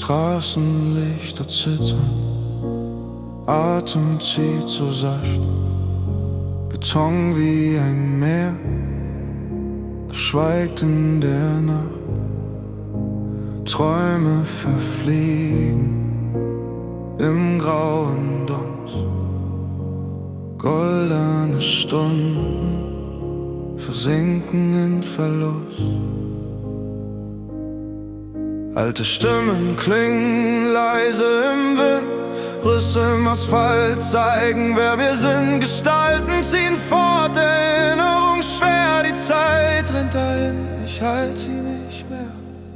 Straßenlichter zittern, Atem zieht so sacht, Beton wie ein Meer, das schweigt in der Nacht. Träume verfliegen im grauen Dunst, goldene Stunden versinken in Verlust. Alte Stimmen klingen leise im Wind, Risse im Asphalt zeigen, wer wir sind. Gestalten ziehen fort, Erinnerung schwer, die Zeit rennt dahin, ich halt sie nicht mehr.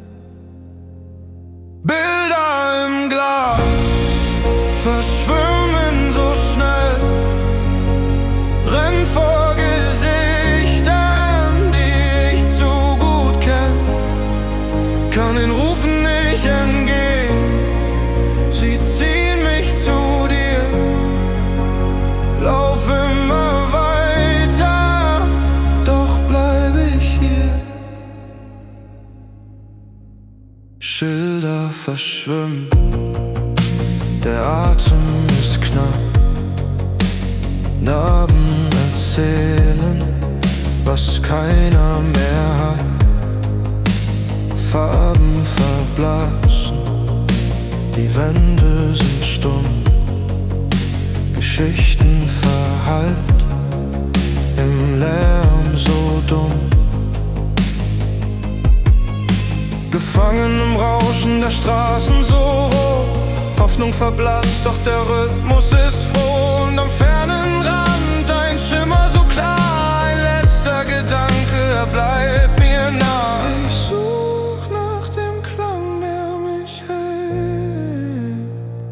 Bilder im Glas verschwimmen so schnell, rennen vor Gesichtern, die ich zu gut kenn, kann den Rufen nicht entgehen, sie ziehen mich zu dir, lauf immer weiter, doch bleib ich hier. Schilder verschwimmen, der Atem ist knapp, Narben erzählen, was keiner mehr hat. Farben verblassen, die Wände sind stumm, Geschichten verhallt, im Lärm so dumm. Gefangen im Rauschen der Straßen so hoch, Hoffnung verblasst, doch der Rhythmus ist froh. Und am fernen Rand ein Schimmer so klar, ein letzter Gedanke, er bleibt mir nah. Ich such nach dem Klang, der mich hält,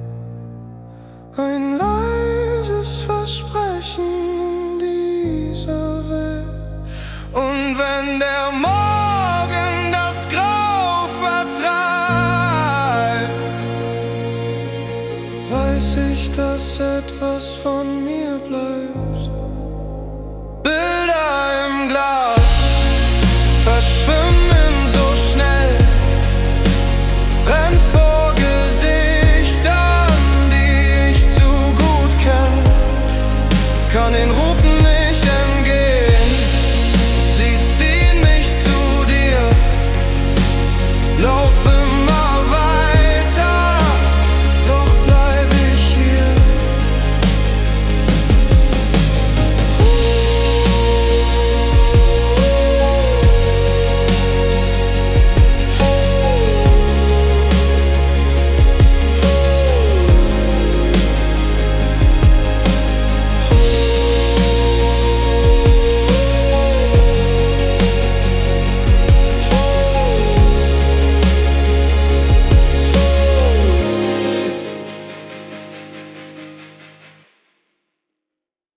ein leises Versprechen in dieser Welt. Und wenn der Morgen das Grau vertreibt, weiß ich, dass etwas von mir bleibt. Bilder im Glas verschwimmen